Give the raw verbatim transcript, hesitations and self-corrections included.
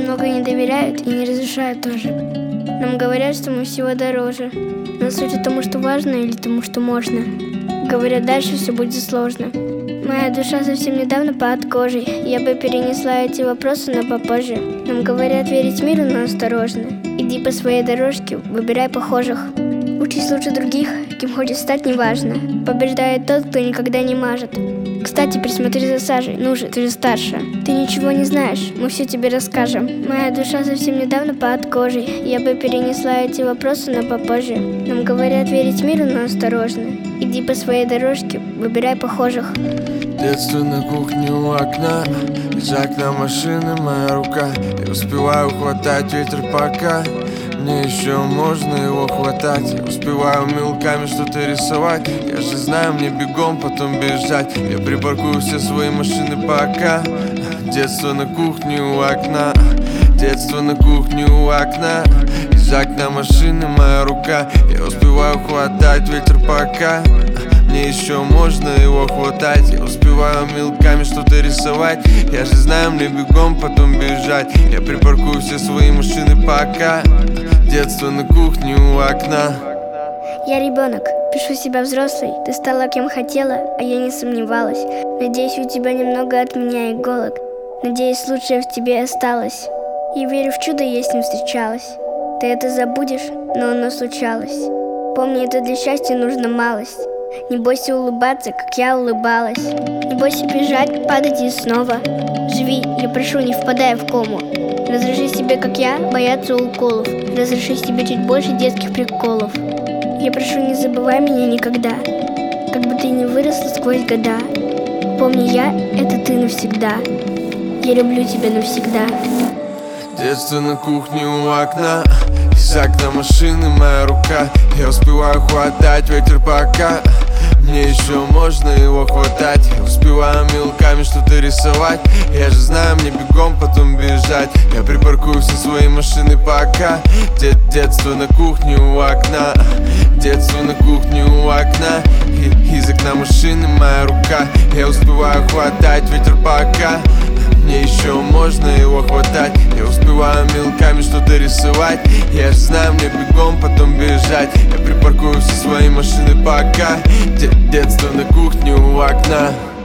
много не доверяют и не разрешают тоже. Нам говорят, что мы всего дороже, но суть в тому, что важно, или тому, что можно. Говорят, дальше все будет сложно. Моя душа совсем недавно под кожей. Я бы перенесла эти вопросы, но попозже. Нам говорят верить миру, но осторожно. Иди по своей дорожке, выбирай похожих. Учись лучше других, кем хочешь стать, неважно. Побеждает тот, кто никогда не мажет. Кстати, присмотри за Сашей, ну же, ты же старше. Ты ничего не знаешь, мы все тебе расскажем. Моя душа совсем недавно под кожей. Я бы перенесла эти вопросы, но попозже. Нам говорят верить миру, но осторожно. Иди по своей дорожке, выбирай похожих. Детство на кухне у окна, из окна машины моя рука. Я успеваю хватать ветер пока мне еще можно его хватать. Я успеваю мелками что-то рисовать. Я же знаю, мне бегом потом бежать. Я припаркую все свои машины пока. Детство на кухне у окна. Детство на кухне у окна. Из окна машины моя рука. Я успеваю хватать ветер пока мне еще можно его хватать. Я успеваю мелками что-то рисовать. Я же знаю, мне бегом потом бежать. Я припаркую все свои машины пока. Детство на кухне у окна. Я ребенок, пишу себя взрослой. Ты стала кем хотела, а я не сомневалась. Надеюсь, у тебя немного от меня иголок. Надеюсь, лучшее в тебе осталось. Я верю в чудо, я с ним встречалась. Ты это забудешь, но оно случалось. Помни, это для счастья нужно малость. Не бойся улыбаться, как я улыбалась. Не бойся бежать, падать и снова. Живи, я прошу, не впадая в кому. Разреши себе, как я, бояться уколов. Разреши себе чуть больше детских приколов. Я прошу, не забывай меня никогда. Как бы ты ни выросла сквозь года. Помни, я — это ты навсегда. Я люблю тебя навсегда. Детство на кухне у окна. Из окна машины моя рука. Я успеваю хватать ветер пока мне еще можно его хватать. Я успеваю мелками что-то рисовать. Я же знаю, мне бегом потом бежать. Я припаркую все свои машины пока. Дет, детство на кухне у окна. Детство на кухне у окна. И, из окна машины моя рука. Я успеваю хватать ветер пока мне еще можно его хватать. Я успеваю мелками что-то рисовать. Я же знаю, мне бегом потом бежать. Я припаркую все свои машины пока. Детство на кухне у окна.